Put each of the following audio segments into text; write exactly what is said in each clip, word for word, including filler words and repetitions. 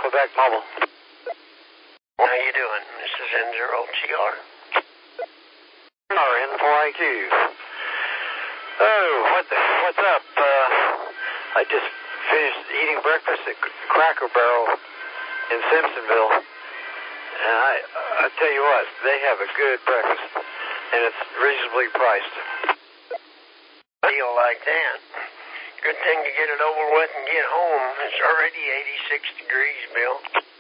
Quebec Mobile. How you doing? This is N zero T R. N four I Q. Oh, what the, what's up? Uh, I just finished eating breakfast at Cracker Barrel in Simpsonville. And I, I tell you what, they have a good breakfast, and it's reasonably priced. Feel like that. Good thing to get it over with and get home. It's already eighty-six degrees, Bill.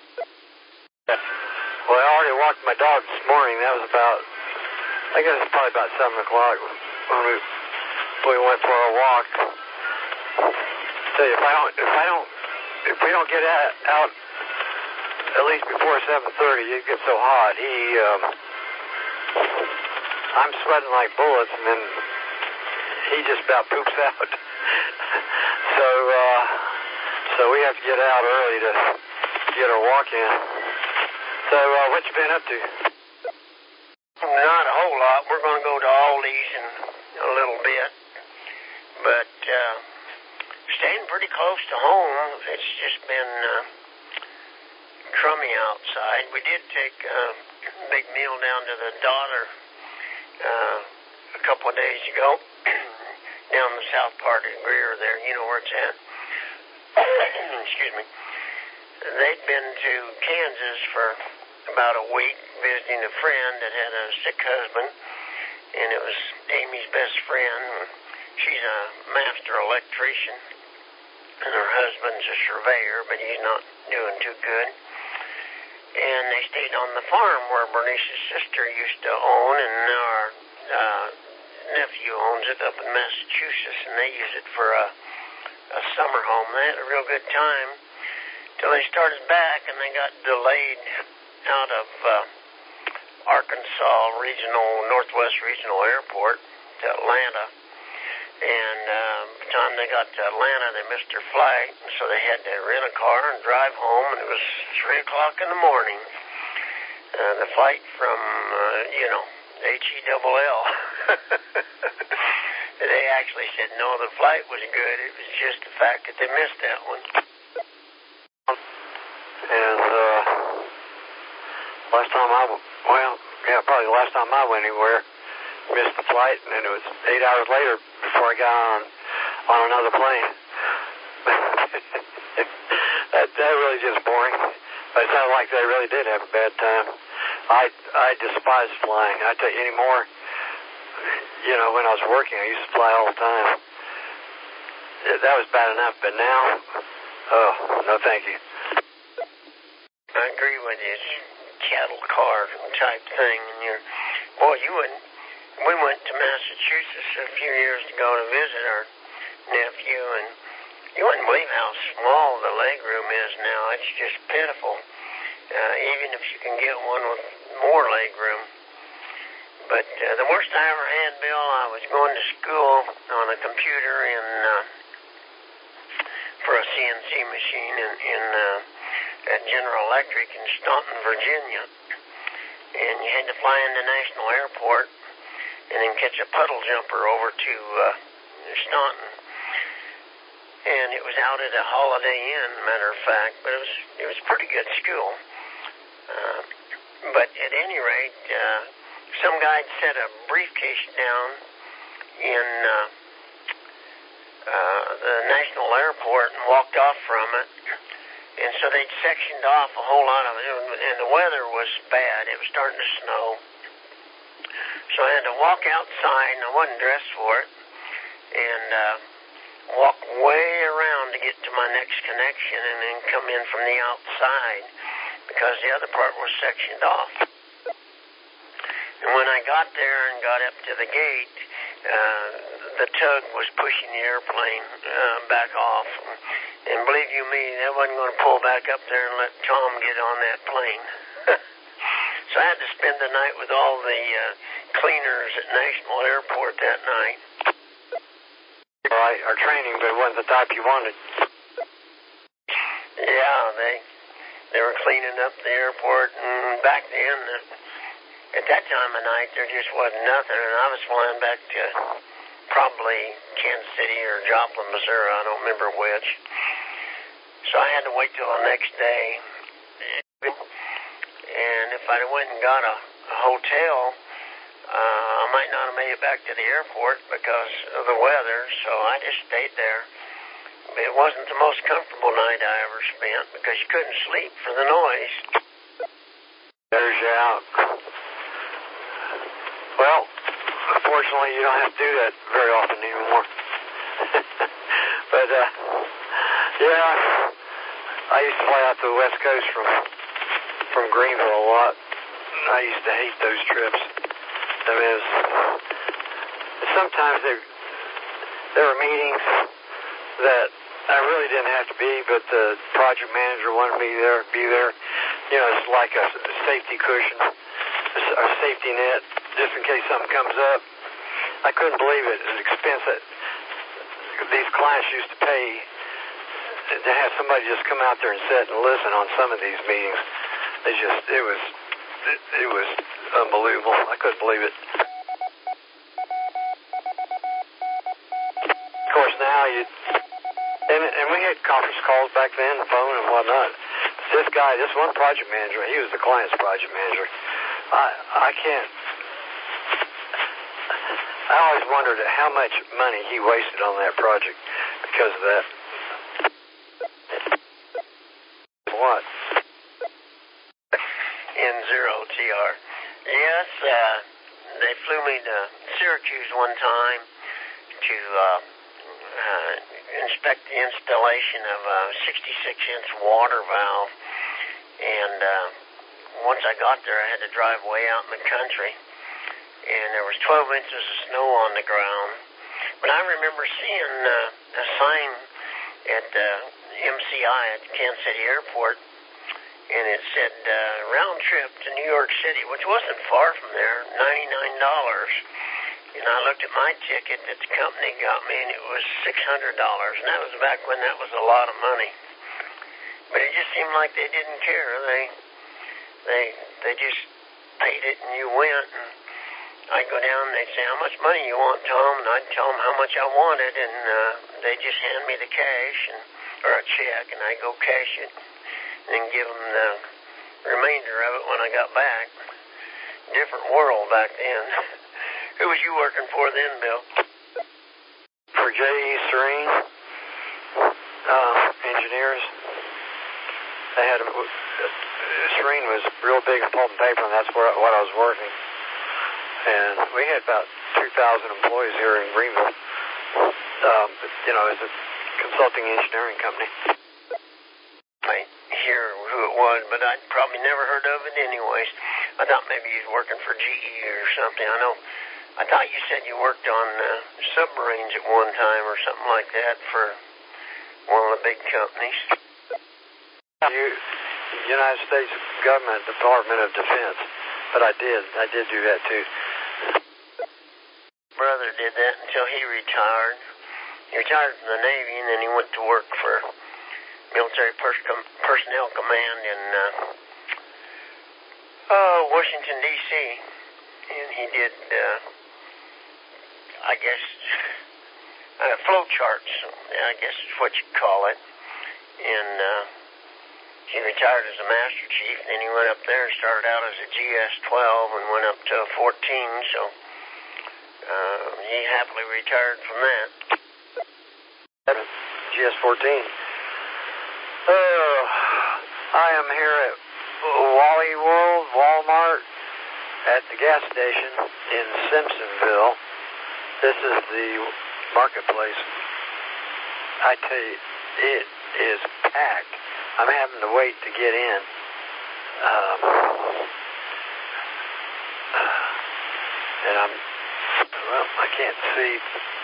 Well, I already walked my dog this morning. That was about, I guess it's probably about seven o'clock when we we went for a walk. Tell you, if I don't, if I don't, if we don't get out, out at least before seven thirty, it gets so hot. He, um, I'm sweating like bullets, and then he just about poops out. so, uh, so we have to get out early to get our walk in. So, uh, what you been up to? Not a whole lot. We're going to go to Aldi's in a little bit, but uh, staying pretty close to home. It's just been uh, crummy outside. We did take a big meal down to the Daughter uh, a couple of days ago, down the south part of Greer there. You know where it's at. Excuse me. They'd been to Kansas for about a week visiting a friend that had a sick husband, and it was Amy's best friend. She's a master electrician, and her husband's a surveyor, but he's not doing too good. And they stayed on the farm where Bernice's sister used to own, and our uh, nephew owns it up in Massachusetts, and they use it for a, a summer home. They had a real good time till they started back, and they got delayed out of uh, Arkansas Regional, Northwest Regional Airport to Atlanta. And uh, by the time they got to Atlanta, they missed their flight, and so they had to rent a car and drive home, and it was three o'clock in the morning. Uh, the flight from, uh, you know, H E double L. They actually said, no, the flight was good. It was just the fact that they missed that one. And, uh, last time I, well, yeah, probably the last time I went anywhere, missed the flight, and then it was eight hours later before I got on on another plane. that that really just boring. But it sounded like they really did have a bad time. I I despise flying. I tell you anymore. You know, when I was working, I used to fly all the time. That was bad enough, but now, oh no, thank you. I agree with you. It's cattle car type thing, and you're, boy, you wouldn't. We went to Massachusetts a few years ago to visit our nephew, and you wouldn't believe how small the leg room is now. It's just pitiful, uh, even if you can get one with more leg room. But uh, the worst I ever had, Bill, I was going to school on a computer in uh, for a C N C machine in, in uh, at General Electric in Staunton, Virginia, and you had to fly into National Airport and then catch a puddle jumper over to uh, Staunton. And it was out at a Holiday Inn, matter of fact, but it was it was pretty good school. Uh, but at any rate, uh, some guy had set a briefcase down in uh, uh, the National Airport and walked off from it. And so they'd sectioned off a whole lot of it, and the weather was bad. It was starting to snow. So I had to walk outside, and I wasn't dressed for it, and uh, walk way around to get to my next connection and then come in from the outside because the other part was sectioned off. And when I got there and got up to the gate, uh, the tug was pushing the airplane uh, back off. And believe you me, that wasn't going to pull back up there and let Tom get on that plane. So I had to spend the night with all the uh, cleaners at National Airport that night. All right, our training, but it wasn't the type you wanted. Yeah, they they were cleaning up the airport, and back then, uh, at that time of night, there just wasn't nothing, and I was flying back to probably Kansas City or Joplin, Missouri, I don't remember which. So I had to wait till the next day, And if I went and got a, a hotel, uh, I might not have made it back to the airport because of the weather, so I just stayed there. It wasn't the most comfortable night I ever spent because you couldn't sleep for the noise. There's you out. Well, unfortunately, you don't have to do that very often anymore. But, uh, yeah, I used to fly out to the West Coast from from Greenville a lot. I used to hate those trips. I mean, it was, sometimes they, there were meetings that I really didn't have to be, but the project manager wanted me there, be there. You know, it's like a safety cushion, a safety net, just in case something comes up. I couldn't believe it. The expense that these clients used to pay to have somebody just come out there and sit and listen on some of these meetings. It just, it was, it, it was unbelievable. I couldn't believe it. Of course, now you, and, and we had conference calls back then, the phone and whatnot. This guy, this one project manager, he was the client's project manager. I, I can't, I always wondered how much money he wasted on that project because of that. What? N zero T R. Yes, uh, they flew me to Syracuse one time to uh, uh, inspect the installation of a sixty-six inch water valve. And uh, once I got there, I had to drive way out in the country. And there was twelve inches of snow on the ground. But I remember seeing uh, a sign at uh, M C I at Kansas City Airport, and it said uh, round trip to New York City, which wasn't far from there, ninety-nine dollars. And I looked at my ticket that the company got me, and it was six hundred dollars. And that was back when that was a lot of money. But it just seemed like they didn't care. They, they, they just paid it, and you went. And I'd go down, and they'd say, "How much money you want, Tom?" And I'd tell them how much I wanted, and uh, they'd just hand me the cash and or a check, and I'd go cash it and give them the remainder of it when I got back. Different world back then. Who was you working for then, Bill? For J E Serene uh, Engineers. They had a, Serene was real big in pulp and paper, and that's where what I was working. And we had about two thousand employees here in Greenville. Um, you know, as a consulting engineering company. I hear who it was, but I'd probably never heard of it anyways. I thought maybe you was working for G E or something. I know. I thought you said you worked on uh, submarines at one time or something like that for one of the big companies. You, United States Government Department of Defense. But I did. I did do that too. Brother did that until he retired. He retired from the Navy, and then he went to work for Military Pers- Com- Personnel Command in uh, uh, Washington, D C And he did, uh, I guess, uh, flow charts, I guess is what you call it. And uh, he retired as a Master Chief, and then he went up there and started out as a G S twelve and went up to a fourteen, so uh, he happily retired from that. G S fourteen. Uh, I am here at Wally World, Walmart, at the gas station in Simpsonville. This is the marketplace. I tell you, it is packed. I'm having to wait to get in. Um, and I'm, well, I can't see.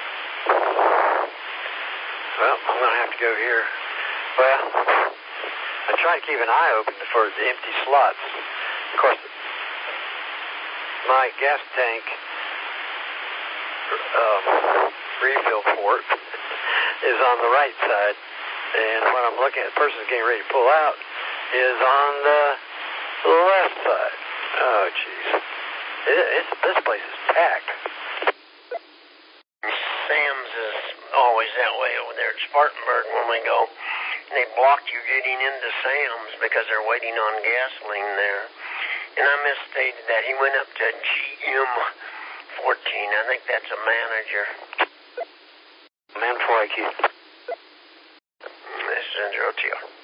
Well, I'm going to have to go here. Well, I try to keep an eye open for the empty slots. Of course, my gas tank um, refill port is on the right side. And when I'm looking at the person's getting ready to pull out is on the left side. Oh, jeez. It, it's, this place is packed. Sam's is always that way over there at Spartanburg when we go. they blocked you getting into Sam's because they're waiting on gasoline there. And I misstated that. He went up to G M fourteen. I think that's a manager. Man for I Q. This is Andrew O T R.